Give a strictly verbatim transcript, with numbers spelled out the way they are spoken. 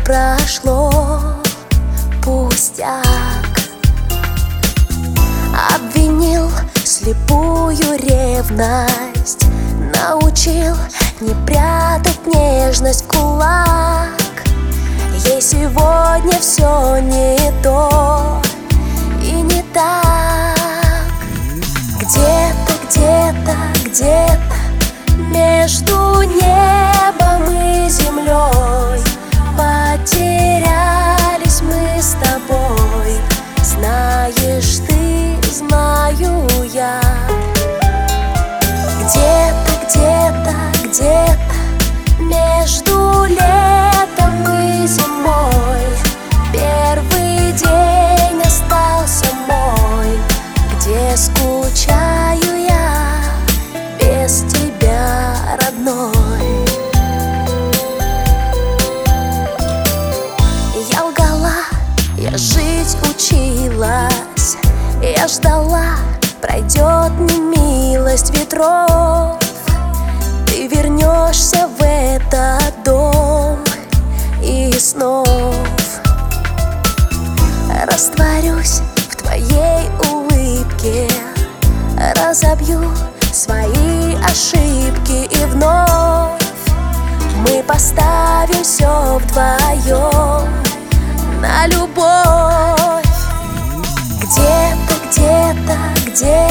прошло, пустяк. Обвинил слепую ревность, научил не прятать нежность в кулак. Ей сегодня все не то и не так. Где-то, где-то, где-то между небом и землей потерялись мы с тобой. Знаешь ты, знаю я. Где-то, где-то, где-то между летом и зимой первый день остался мой, где скучаю я без тебя, родной. Я лгала, я жить училась, я ждала, пройдет немилость ветров. Ты вернешься в этот дом и снов. Растворюсь в твоей улыбке, разобью свои ошибки и вновь мы поставим все вдвоем на любовь. Где-то, где-то, где-то